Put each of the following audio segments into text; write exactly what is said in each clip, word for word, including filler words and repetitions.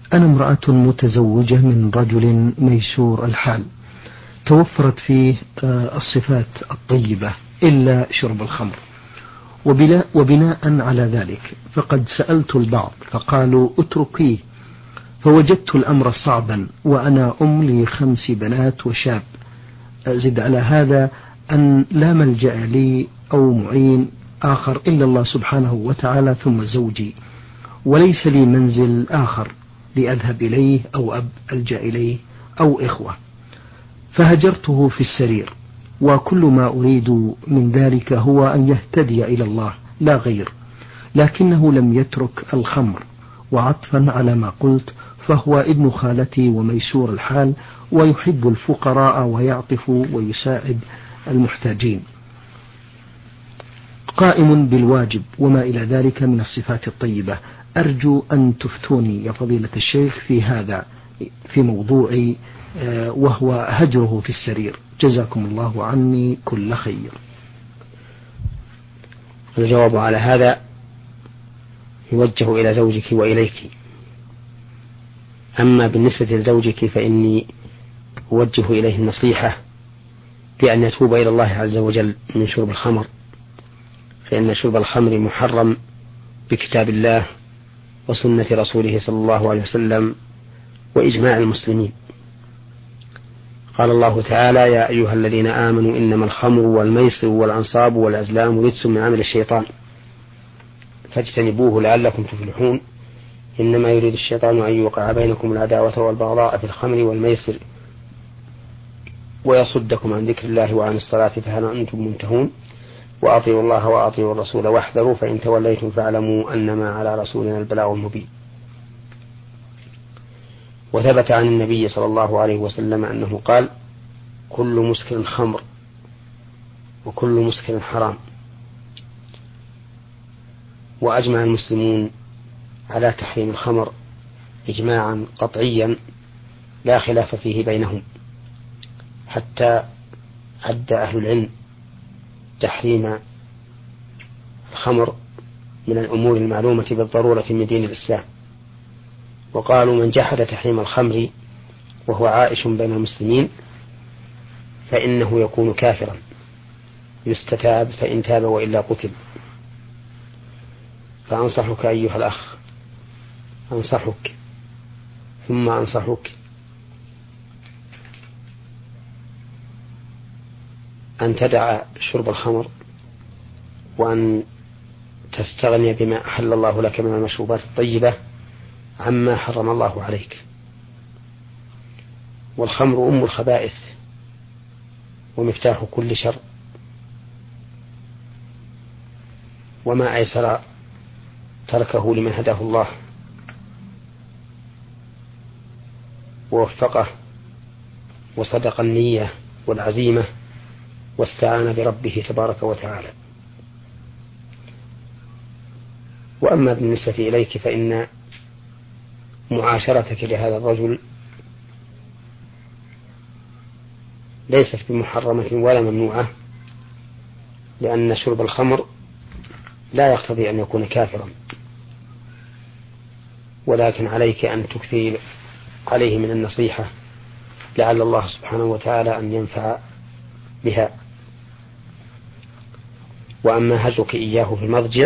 أنا امرأة متزوجة من رجل ميسور الحال، توفرت فيه الصفات الطيبة إلا شرب الخمر، وبناء على ذلك فقد سألت البعض فقالوا اتركيه، فوجدت الأمر صعبا وأنا أم لخمس بنات وشاب. زد على هذا أن لا ملجأ لي أو معين آخر إلا الله سبحانه وتعالى ثم زوجي، وليس لي منزل آخر لأذهب إليه أو أب ألجأ إليه أو إخوة، فهجرته في السرير، وكل ما أريد من ذلك هو أن يهتدي إلى الله لا غير، لكنه لم يترك الخمر، وعطفا على ما قلت فهو ابن خالتي وميسور الحال ويحب الفقراء ويعطف ويساعد المحتاجين، قائم بالواجب وما إلى ذلك من الصفات الطيبة. أرجو أن تفتوني يا فضيلة الشيخ في هذا، في موضوع وهو هجره في السرير، جزاكم الله عني كل خير. الجواب على هذا يوجه إلى زوجك وإليك. أما بالنسبة لزوجك فإني أوجه إليه النصيحة بأن يتوب إلى الله عز وجل من شرب الخمر، فإن شرب الخمر محرم بكتاب الله وسنة رسوله صلى الله عليه وسلم وإجماع المسلمين. قال الله تعالى: يا أيها الذين آمنوا إنما الخمر والميسر والأنصاب والأزلام رجس من عمل الشيطان فاجتنبوه لعلكم تفلحون، إنما يريد الشيطان أن يوقع بينكم العداوة والبغضاء في الخمر والميسر ويصدكم عن ذكر الله وعن الصلاة فهل أنتم منتهون، وأطيعوا الله وأطيعوا الرسول واحذروا فإن توليتم فاعلموا أنما على رسولنا البلاغ المبين. وثبت عن النبي صلى الله عليه وسلم أنه قال: كل مسكر خمر وكل مسكر حرام. وأجمع المسلمون على تحريم الخمر إجماعا قطعيا لا خلاف فيه بينهم، حتى عد أهل العلم تحريم الخمر من الأمور المعلومة بالضرورة من دين الإسلام، وقالوا: من جحد تحريم الخمر وهو عائش بين المسلمين فإنه يكون كافرا يستتاب فإن تاب وإلا قتل. فأنصحك أيها الأخ، أنصحك ثم أنصحك أن تدع شرب الخمر وأن تستغني بما أحل الله لك من المشروبات الطيبة عما حرم الله عليك. والخمر أم الخبائث ومفتاح كل شر، وما أيسر تركه لمن هداه الله ووفقه وصدق النية والعزيمة واستعان بربه تبارك وتعالى. وأما بالنسبة إليك فإن معاشرتك لهذا الرجل ليست بمحرمة ولا ممنوعة، لأن شرب الخمر لا يقتضي أن يكون كافرا، ولكن عليك أن تكثر عليه من النصيحة لعل الله سبحانه وتعالى أن ينفع بها. وأما هجرك إياه في المضجع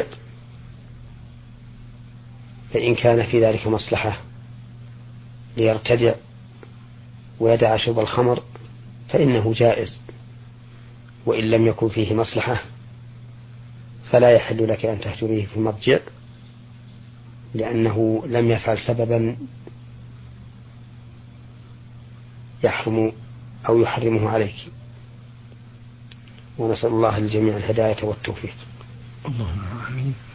فإن كان في ذلك مصلحة ليرتدع ويدع شرب الخمر فإنه جائز، وإن لم يكن فيه مصلحة فلا يحل لك أن تهجريه في المضجع، لأنه لم يفعل سببا يحرم أو يحرمه عليك. ونسأل الله للجميع الهداية والتوفيق. اللهم آمين.